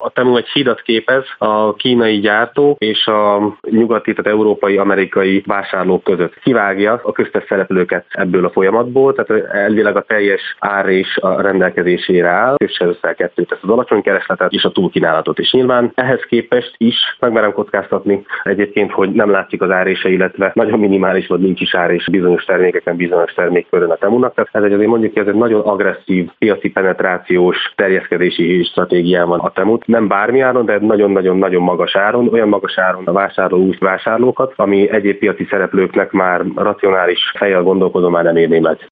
A Temu egy hidat képez a kínai gyártók és a nyugati, tehát európai, amerikai vásárlók között. Kivágja a köztes szereplőket ebből a folyamatból, tehát elvileg a teljes árrés a rendelkezésére áll, kösse össze a kettőt, ezt az alacsony keresletet és a túlkínálatot is. Nyilván ehhez képest is megmerem kockáztatni egyébként, hogy nem látszik az árése, illetve nagyon minimális vagy nincs is árés bizonyos termékeken, bizonyos termékkörön a Temunak. Tehát ez azért mondjuk ki, ez egy nagyon agresszív piaci penetrációs terjeszkedési stratégián van a Temut. Nem bármi áron, de nagyon-nagyon-nagyon magas áron, olyan magas áron a vásárló új vásárlókat, ami egyéb piaci szereplőknek már racionális fejjel gondolkodó már nem érné meg.